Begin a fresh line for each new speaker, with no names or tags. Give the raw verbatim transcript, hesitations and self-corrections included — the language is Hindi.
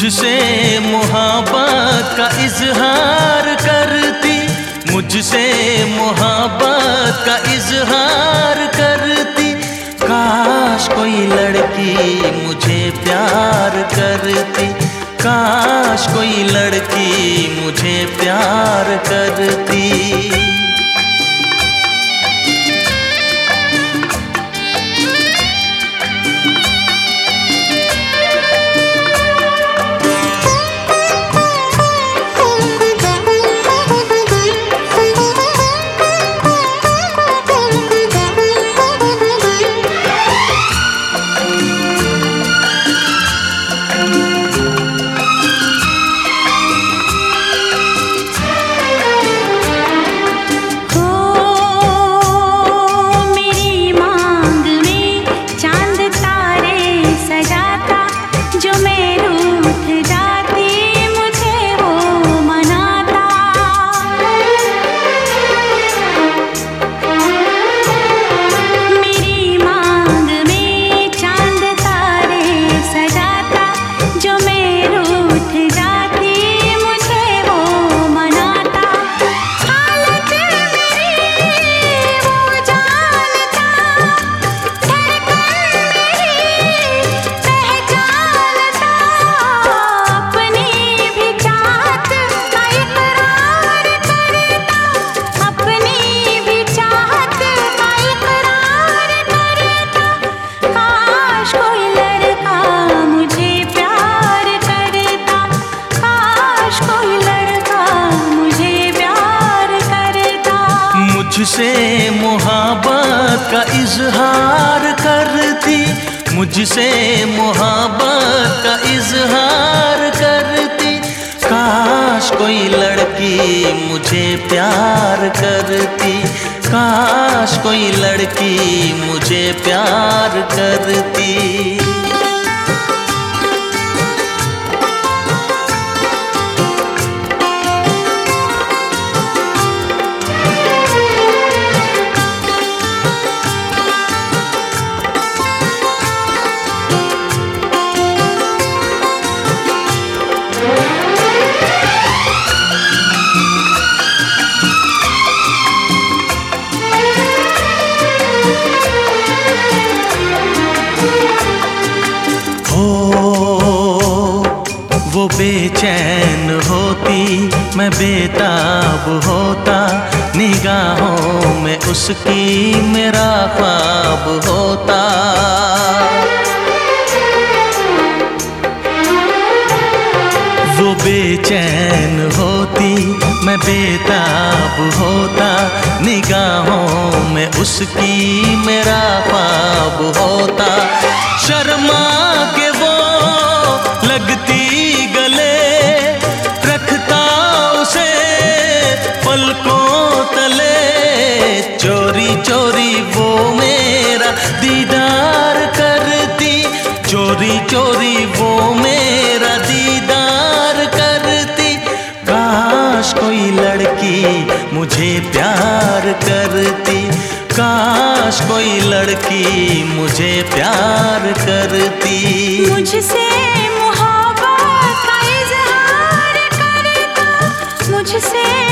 मुझसे मोहब्बत का इजहार करती, मुझसे मोहब्बत का इजहार करती। काश कोई लड़की मुझे प्यार करती, काश कोई लड़की मुझे प्यार करती। मुझसे मोहब्बत का इजहार करती, मुझसे मोहब्बत का इजहार करती। काश कोई लड़की मुझे प्यार करती, काश कोई लड़की मुझे प्यार करती। वो बेचैन होती, मैं बेताब होता, निगाहों में उसकी मेरा ख्वाब होता। वो बेचैन होती, मैं बेताब होता, निगाहों में उसकी मेरा ख्वाब होता। शर्मा के वो लगती गले, रखता उसे पलकों तले। चोरी चोरी वो मेरा दीदार करती, चोरी चोरी वो मेरा दीदार करती। काश कोई लड़की मुझे प्यार करती, काश कोई लड़की मुझे प्यार करती।
मुझसे मोहब्बत का इजहार करता, मुझसे